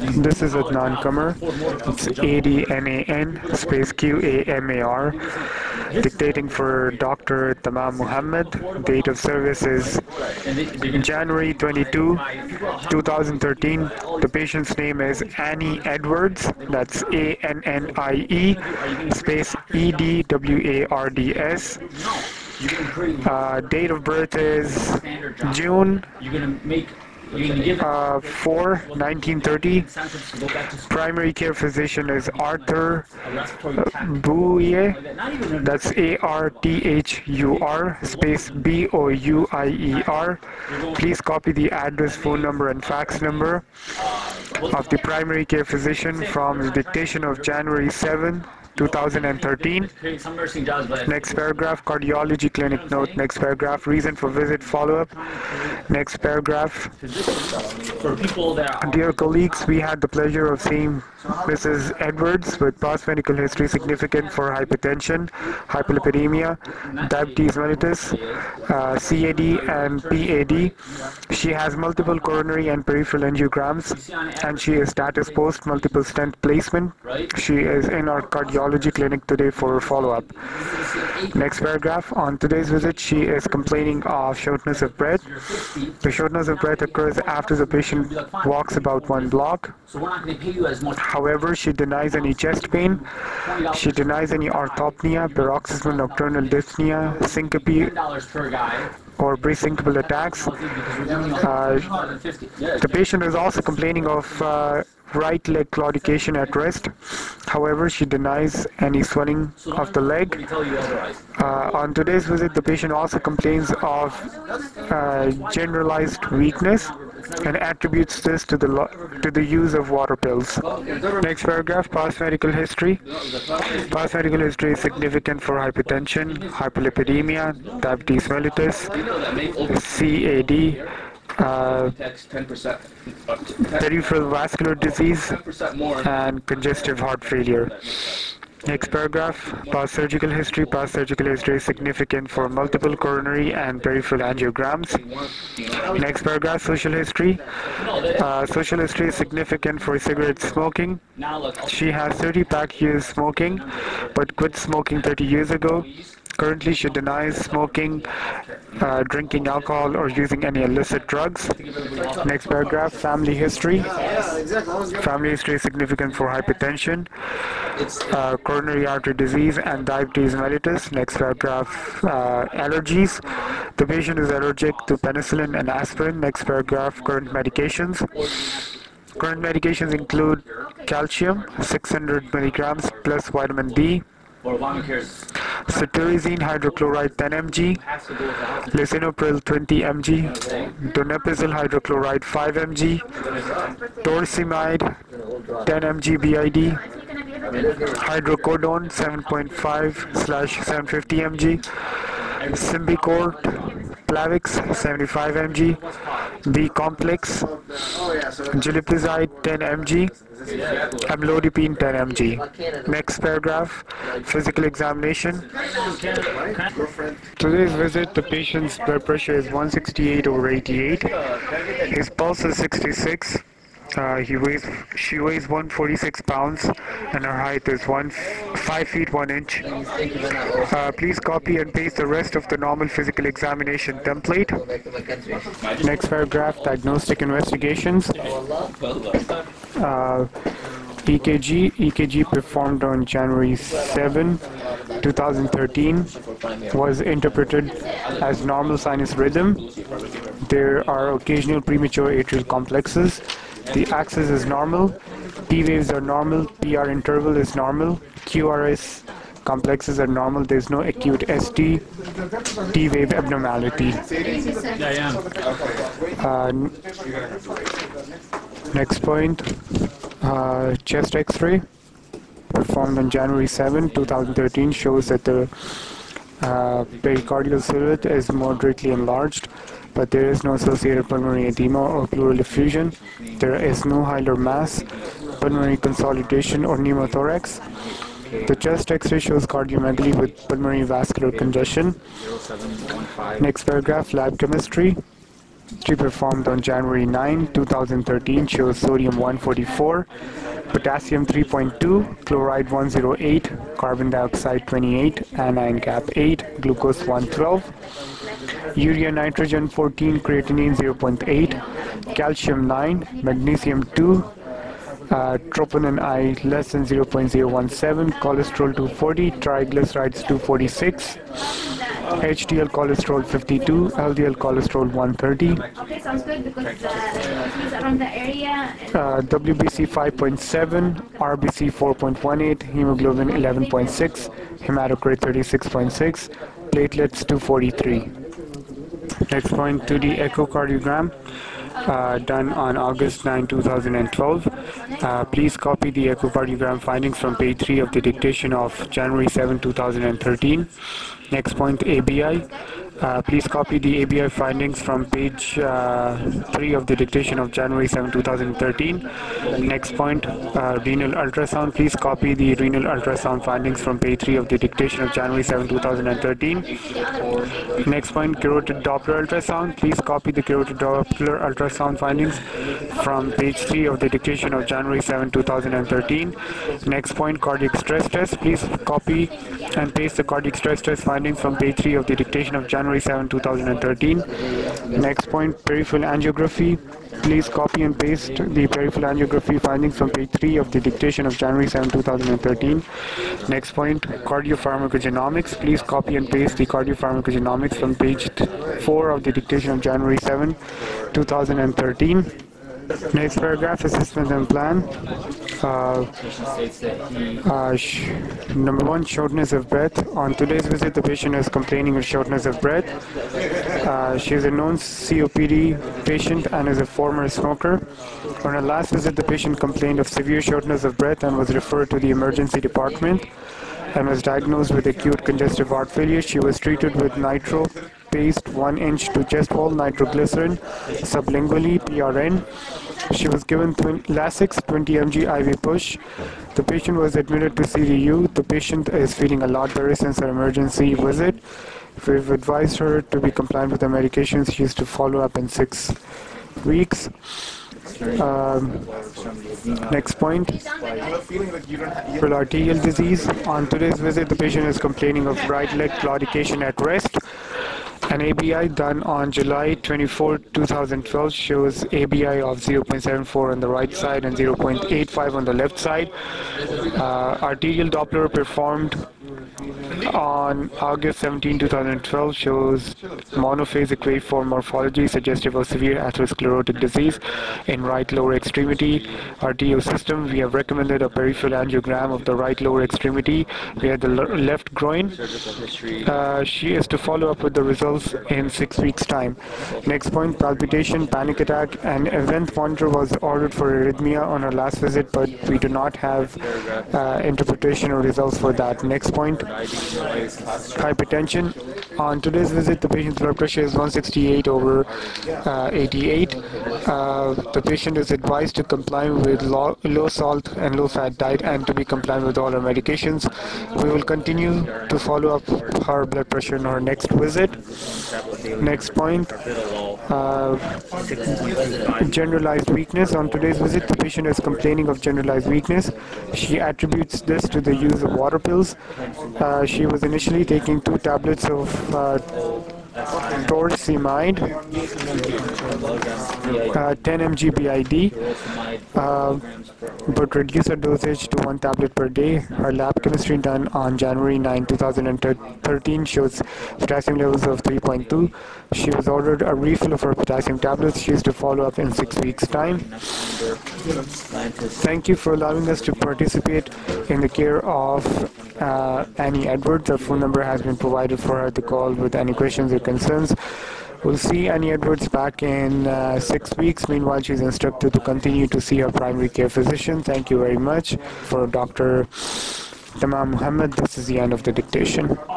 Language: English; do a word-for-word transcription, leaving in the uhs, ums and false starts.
This is Adnan Qamar. It's A D N A N space Q A M A R, dictating for Doctor Tamam Muhammad. Date of service is January twenty-second, two thousand thirteen. The patient's name is Annie Edwards. That's A N N I E space E D W A R D S. Uh, date of birth is June uh, four, nineteen thirty. Primary care physician is Arthur Bouye. That's A R T H U R space B O U I E R. Please copy the address, phone number, and fax number of the primary care physician from the dictation of January seventh, two thousand thirteen. Next paragraph, cardiology clinic note. Next paragraph, reason for visit, follow-up. Next paragraph, dear colleagues, we had the pleasure of seeing Missus Edwards with past medical history significant for hypertension, hyperlipidemia, diabetes mellitus, uh, C A D, and P A D. She has multiple coronary and peripheral angiograms, and she is status post multiple stent placement. She is in our cardiology clinic today for follow-up. Next paragraph, on today's visit, she is complaining of shortness of breath. The shortness of breath occurs after the patient walks about one block. However, she denies any chest pain. She denies any orthopnea, paroxysmal nocturnal dyspnea, syncope, or pre-syncopal attacks. Uh, the patient is also complaining of uh, right leg claudication at rest. However, she denies any swelling of the leg. Uh, on today's visit, the patient also complains of uh, generalized weakness and attributes this to the to the use of water pills. Next paragraph, past medical history. Past medical history is significant for hypertension, hyperlipidemia, diabetes mellitus, C A D, uh, peripheral vascular disease, and congestive heart failure. Next paragraph, past surgical history. Past surgical history is significant for multiple coronary and peripheral angiograms. Next paragraph, social history. Uh, social history is significant for cigarette smoking. She has thirty pack years smoking, but quit smoking thirty years ago. Currently, she denies smoking, uh, drinking alcohol, or using any illicit drugs. Next paragraph, family history. Family history is significant for hypertension, uh, coronary artery disease, and diabetes mellitus. Next paragraph, uh, allergies. The patient is allergic to penicillin and aspirin. Next paragraph, current medications. Current medications include calcium, six hundred milligrams, plus vitamin D, cetirizine hydrochloride ten milligrams, lisinopril twenty milligrams, donepezil hydrochloride five milligrams, torsemide ten milligrams B I D, hydrocodone seven point five slash seven hundred fifty milligrams, Symbicort Plavix seventy-five milligrams, B complex, gilipizide ten milligrams, amlodipine ten milligrams. Next paragraph, physical examination. Today's visit, the patient's blood pressure is one sixty-eight over eighty-eight. His pulse is sixty-six. Uh, he weighs, she weighs one hundred forty-six pounds, and her height is one five feet one inch. Uh, please copy and paste the rest of the normal physical examination template. Next paragraph, diagnostic investigations. Uh, E K G. E K G performed on January seventh, two thousand thirteen was interpreted as normal sinus rhythm. There are occasional premature atrial complexes. The axis is normal. P waves are normal. P R interval is normal. Q R S complexes are normal. There is no acute S T T wave abnormality. Uh, next point, uh, chest X-ray performed on January seventh, two thousand thirteen shows that the uh, pericardial silhouette is moderately enlarged, but there is no associated pulmonary edema or pleural effusion. There is no hilar mass, pulmonary consolidation, or pneumothorax. The chest X-ray shows cardiomegaly with pulmonary vascular congestion. Next paragraph, lab chemistry. History performed on January ninth, two thousand thirteen shows sodium one forty-four, potassium three point two, chloride one oh eight, carbon dioxide twenty-eight, anion cap eight, glucose one twelve, urea nitrogen fourteen, creatinine zero point eight, calcium nine, magnesium two, uh, troponin I less than zero point zero one seven, cholesterol two forty, triglycerides two forty-six, H D L cholesterol fifty-two, L D L cholesterol one thirty, Okay, sounds good because uh, he's around the area. uh, W B C five point seven, R B C four point one eight, hemoglobin eleven point six, hematocrit thirty-six point six, platelets two forty-three. Next point, two D echocardiogram. Uh, done on August ninth, two thousand twelve. Uh, please copy the echocardiogram findings from page three of the dictation of January seventh, two thousand thirteen. Next point, A B I. Uh, please copy the A B I findings from page uh, three of the dictation of January seventh, two thousand thirteen. Next point, uh, renal ultrasound. Please copy the renal ultrasound findings from page three of the dictation of January seventh, two thousand thirteen. Next point, carotid Doppler ultrasound. Please copy the carotid Doppler ultrasound findings from page three of the dictation of January seventh, two thousand thirteen. Next point, cardiac stress test. Please copy and paste the cardiac stress test findings from page three of the dictation of January seventh, two thousand thirteen. Next point, peripheral angiography. Please copy and paste the peripheral angiography findings from page three of the dictation of January seventh, two thousand thirteen. Next point, cardiopharmacogenomics. Please copy and paste the cardiopharmacogenomics from page four of the dictation of January seventh, two thousand thirteen. Next paragraph, assessment and plan. Uh, uh, sh number one, shortness of breath. On today's visit, the patient is complaining of shortness of breath. Uh, she is a known C O P D patient and is a former smoker. On her last visit, the patient complained of severe shortness of breath and was referred to the emergency department and was diagnosed with acute congestive heart failure. She was treated with nitro paste one inch to chest wall nitroglycerin sublingually P R N. She was given Lasix twenty milligrams I V push. The patient was admitted to C D U. The patient is feeling a lot better since her emergency visit. We've advised her to be compliant with the medications. She is to follow up in six weeks. Um, next point, peripheral arterial disease. On today's visit, the patient is complaining of right leg claudication at rest. An A B I done on July twenty-fourth, two thousand twelve shows A B I of zero point seven four on the right side and zero point eight five on the left side. Uh, arterial Doppler performed on August seventeenth, two thousand twelve shows monophasic waveform morphology suggestive of severe atherosclerotic disease in right lower extremity arterial system. We have recommended a peripheral angiogram of the right lower extremity via the left groin. Uh, she is to follow up with the results in six weeks time. Next point, palpitation, panic attack. An event monitor was ordered for arrhythmia on her last visit, but we do not have uh, interpretation or results for that. Next point, hypertension. On today's visit, the patient's blood pressure is one sixty-eight over uh, eighty-eight. Uh, the patient is advised to comply with low, low salt and low fat diet and to be compliant with all her medications. We will continue to follow up her blood pressure in our next visit. Next point, uh, generalized weakness. On today's visit, the patient is complaining of generalized weakness. She attributes this to the use of water pills. Uh, she was initially taking two tablets of uh, torsemide, uh, ten milligrams B I D, uh, but reduced her dosage to one tablet per day. Her lab chemistry done on January ninth, two thousand thirteen shows potassium levels of three point two. She was ordered a refill of her potassium tablets. She is to follow up in six weeks' time. Thank you for allowing us to participate in the care of uh, Annie Edwards. Her phone number has been provided for her to call with any questions or concerns. We'll see Annie Edwards back in uh, six weeks. Meanwhile, she's instructed to continue to see her primary care physician. Thank you very much. For Doctor Tamam Muhammad, this is the end of the dictation.